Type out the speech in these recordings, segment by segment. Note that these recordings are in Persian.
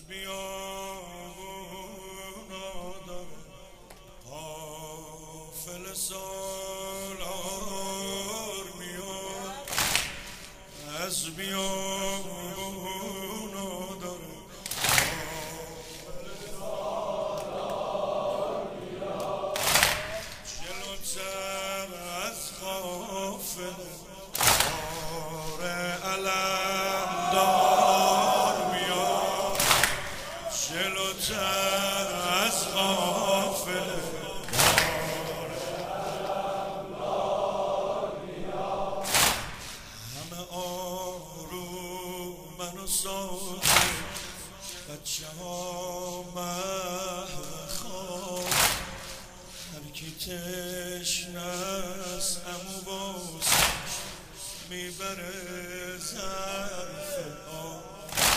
بیابونا داره قافل سالار میاد، از بیابونا داره قافل سالار میاد، جلوتر از قافل علمدار میاد، جلوتر از قافل علمدار میاد. همه آرومن و ساکت، بچه ها محو خواب، هر کی تشنه است عمو باسه میبره ظرف آب،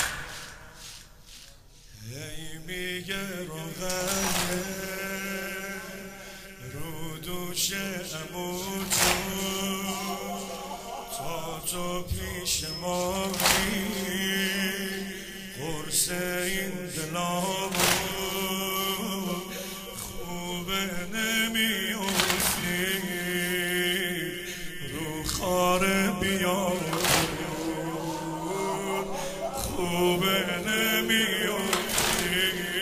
هی میگه روغنه رو دوش عمو جون، تا تو پیش ما بی قرص این دلامون خوبه نمیافتی رو خاره بیار، خوبه نمیافتی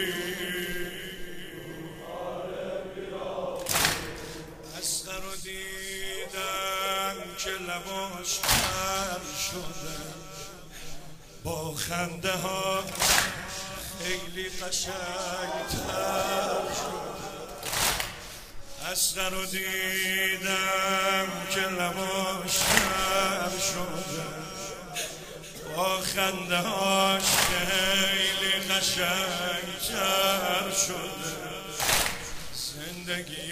رو خاره بیار. اصغر رو دیدم که لباش تر شده، با خنده ها خیلی قشنگ‌تر شده. اصغر رو دیدم که لباش تر شده، با خنده هاش خیلی قشنگ‌تر شده. زندگی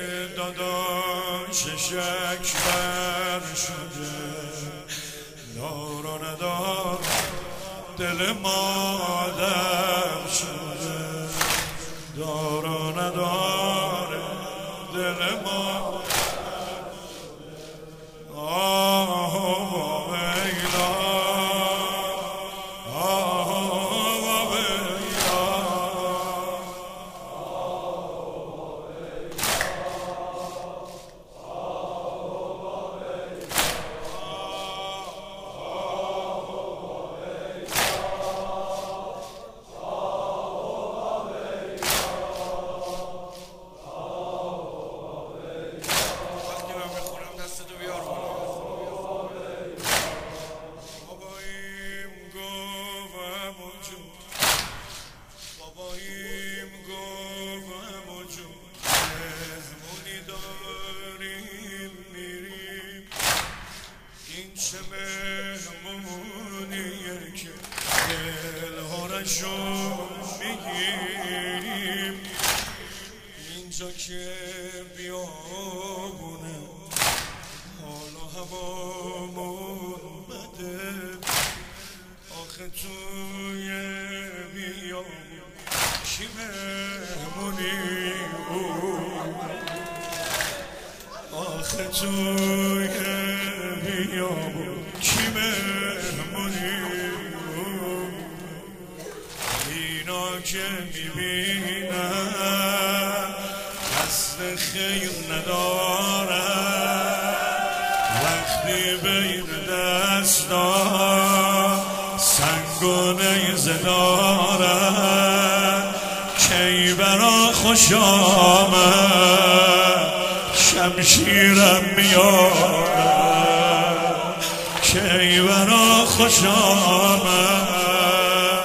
داداشش اکبر شده، دار و ندار دل مادر شده، دار و ندار دل مادر شده. آه ویلا، آه ویلا، باباییم گفتم و جون مهمونی داریم میریم، این چه مهمونیه که دلهارشو میگیریم، اینجا که بیابونه حال و هوامون بده، آخه توی بیابون کی مهمونی بود، آخه توی بیابون کی مهمونی بود. اینا که میبینن قصد خیر ندارن، وقتی بین دستان سنگ و نیزه دارن، کی برا خوش آمد شمشیرم میارن، کی برا خوش آمد.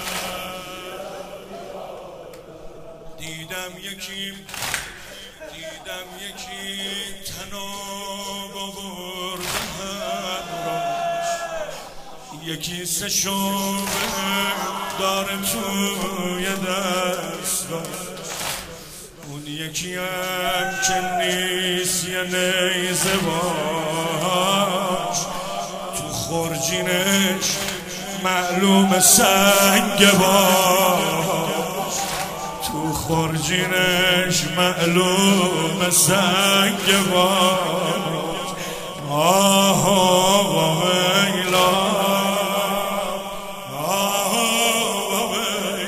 دیدم یکی تناب آورده همراش، یکی سه شعبه داره توی دستاش، اون یکی هم که نیست یه نیزه باش، تو خورجینش معلوم سنگ باش، تو خورجینش معلوم سنگ باش. آه ویلا، آه ویلا.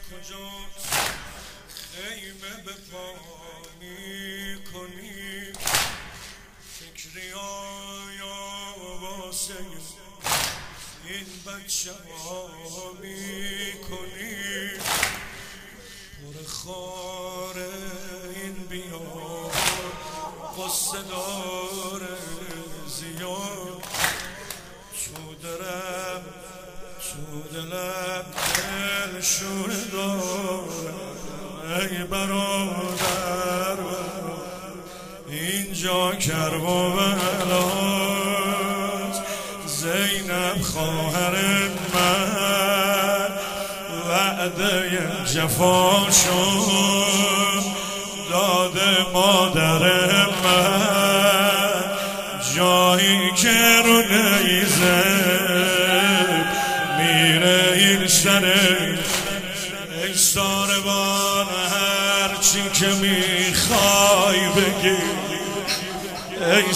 کجاست خیمه به پا میکنی فکری آیا واسه این بچه ها میکنی پر خاره این بیار قصه داره زیاد تو دلم دلشونه داره ای برادر اینجا کرب و بلاست زینب خواهر من وعده جفاشون داده مادر من جایی که رو نیزه میره این سره ای ساربان هرچی که میخوای بگی ای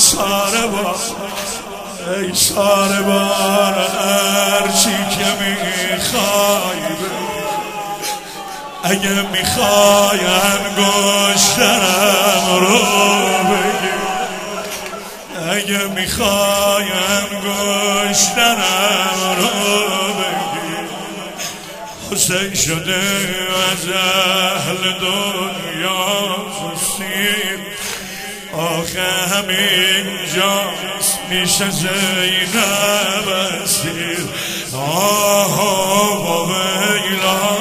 ساربان هرچی که میخوای بگی اگه میخوای انگشترم رو بگی اگه میخوای انگشترم رو بگی حسین شده از اهل دنیا سیر آخه همین جاست میشه زینب اسیر آه و ویلا